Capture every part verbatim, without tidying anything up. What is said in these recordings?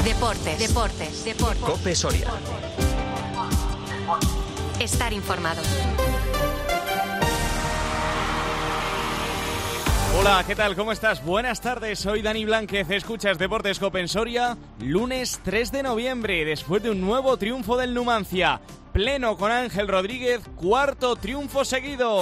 Deportes, deportes, deportes. COPE Soria. Estar informado. Hola, ¿qué tal? ¿Cómo estás? Buenas tardes, soy Dani Blánquez, escuchas Deportes COPE en Soria, lunes tres de noviembre, después de un nuevo triunfo del Numancia, pleno con Ángel Rodríguez, cuarto triunfo seguido.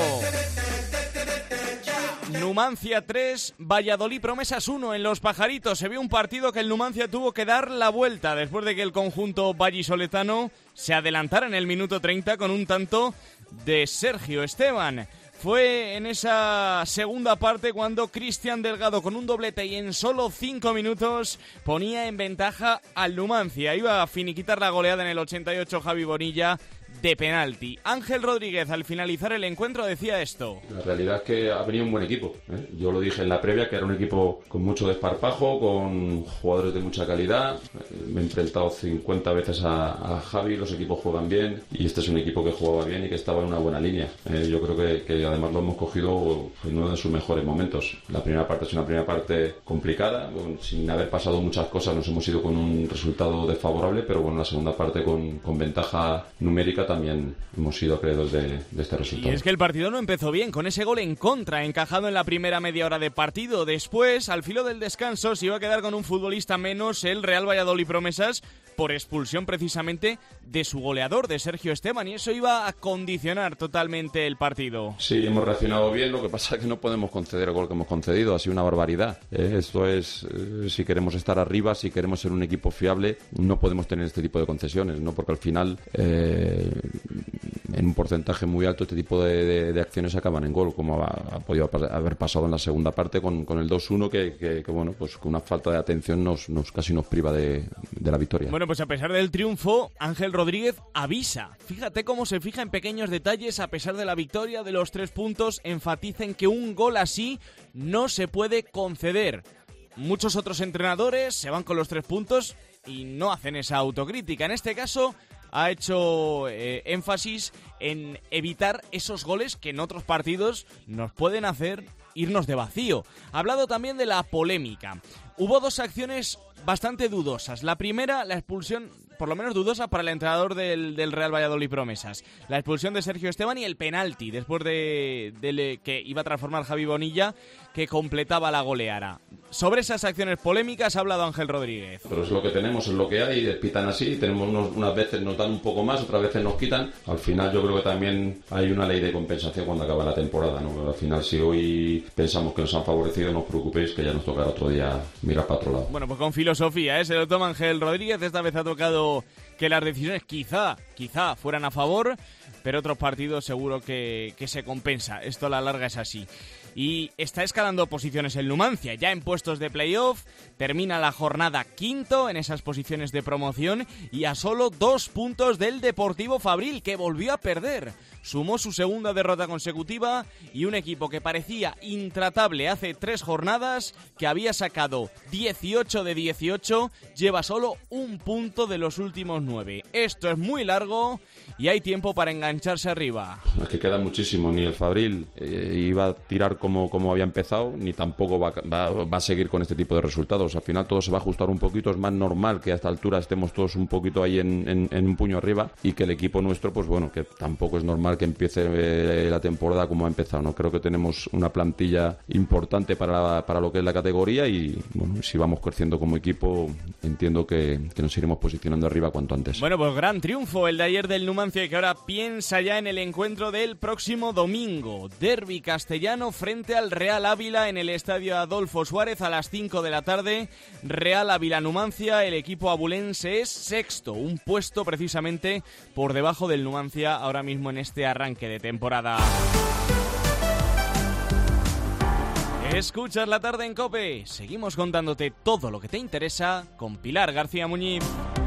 Numancia tres, Valladolid Promesas uno en Los Pajaritos. Se vio un partido que el Numancia tuvo que dar la vuelta después de que el conjunto vallisoletano se adelantara en el minuto treinta con un tanto de Sergio Esteban. Fue en esa segunda parte cuando Cristian Delgado, con un doblete y en solo cinco minutos, ponía en ventaja al Numancia. Iba a finiquitar la goleada en el ochenta y ocho Javi Bonilla de penalti. Ángel Rodríguez, al finalizar el encuentro, decía esto. La realidad es que ha venido un buen equipo, ¿eh? Yo lo dije en la previa, que era un equipo con mucho desparpajo, con jugadores de mucha calidad. Me he enfrentado cincuenta veces a, a Javi, los equipos juegan bien y este es un equipo que jugaba bien y que estaba en una buena línea. ¿eh? Yo creo que, que además lo hemos cogido en uno de sus mejores momentos. La primera parte es una primera parte complicada, sin haber pasado muchas cosas nos hemos ido con un resultado desfavorable, pero bueno, la segunda parte con, con ventaja numérica también hemos sido acreedores de, de este resultado. Y es que el partido no empezó bien, con ese gol en contra, encajado en la primera media hora de partido. Después, al filo del descanso, se iba a quedar con un futbolista menos el Real Valladolid Promesas, por expulsión precisamente de su goleador, de Sergio Esteban, y eso iba a condicionar totalmente el partido. Sí, hemos reaccionado bien, lo que pasa es que no podemos conceder el gol que hemos concedido, ha sido una barbaridad. ¿eh? Esto es, eh, si queremos estar arriba, si queremos ser un equipo fiable, no podemos tener este tipo de concesiones, ¿no? Porque al final, eh, en un porcentaje muy alto, este tipo de, de, de acciones acaban en gol, como ha, ha podido haber pasado en la segunda parte con, con el dos uno, que, que, que bueno, pues con una falta de atención nos, nos casi nos priva de, de la victoria. Bueno, pues a pesar del triunfo, Ángel Rodríguez avisa. Fíjate cómo se fija en pequeños detalles. A pesar de la victoria, de los tres puntos, enfatiza en que un gol así no se puede conceder. Muchos otros entrenadores se van con los tres puntos y no hacen esa autocrítica. En este caso, ha hecho eh, énfasis en evitar esos goles que en otros partidos nos pueden hacer irnos de vacío. Ha hablado también de la polémica. Hubo dos acciones bastante dudosas. La primera, la expulsión, por lo menos dudosa para el entrenador del, del Real Valladolid Promesas. La expulsión de Sergio Esteban y el penalti, después de, de que iba a transformar Javi Bonilla, que completaba la goleada. Sobre esas acciones polémicas ha hablado Ángel Rodríguez. Pero es lo que tenemos, es lo que hay, pitan así, tenemos unos, unas veces nos dan un poco más, otras veces nos quitan. Al final yo creo que también hay una ley de compensación cuando acaba la temporada, ¿no? Al final, si hoy pensamos que nos han favorecido, no os preocupéis que ya nos tocará otro día mirar para otro lado. Bueno, pues con filosofía, ¿eh? Se lo toma Ángel Rodríguez. Esta vez ha tocado que las decisiones quizá, quizá fueran a favor, pero otros partidos seguro que, que se compensa. Esto a la larga es así. Y está escalando posiciones el Numancia, ya en puestos de playoff, termina la jornada quinto en esas posiciones de promoción y a solo dos puntos del Deportivo Fabril, que volvió a perder. Sumó su segunda derrota consecutiva y un equipo que parecía intratable hace tres jornadas, que había sacado dieciocho de dieciocho, lleva solo un punto de los últimos nueve. Esto es muy largo y hay tiempo para engancharse arriba. Es que queda muchísimo, ni el Fabril eh, iba a tirar como, como había empezado, ni tampoco va, va, va a seguir con este tipo de resultados. Al final todo se va a ajustar un poquito, es más normal que a esta altura estemos todos un poquito ahí en, en, en un puño arriba y que el equipo nuestro, pues bueno, que tampoco es normal que empiece eh, la temporada como ha empezado, ¿no? Creo que tenemos una plantilla importante para, para lo que es la categoría y bueno, si vamos creciendo como equipo, entiendo que, que nos iremos posicionando arriba cuanto antes. Bueno, pues gran triunfo el de ayer del Numancia, que ahora piensa ya en el encuentro del próximo domingo. Derbi castellano frente al Real Ávila en el estadio Adolfo Suárez a las cinco de la tarde. Real Ávila Numancia, el equipo abulense es sexto, un puesto precisamente por debajo del Numancia ahora mismo en este arranque de temporada. Escuchas La Tarde en COPE. Seguimos contándote todo lo que te interesa con Pilar García Muñiz.